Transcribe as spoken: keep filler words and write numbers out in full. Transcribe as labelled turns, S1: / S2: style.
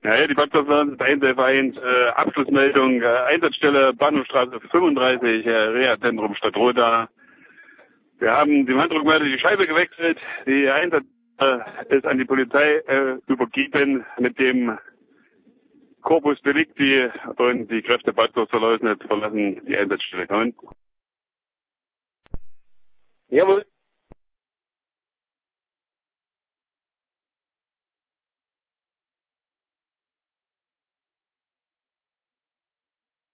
S1: Ja, ja, die Badplatzland ist eins elf eins, äh, Abschlussmeldung, äh, Einsatzstelle Bahnhofstraße fünfunddreißig, äh, Reha-Zentrum Stadtroda. Wir haben dem Handdruckmelder die Scheibe gewechselt. Die Einsatz äh, ist an die Polizei äh, übergeben mit dem Corpus Delicti und die Kräfte Bad Soest verlassen die Einsatzstelle. Und
S2: Jawohl.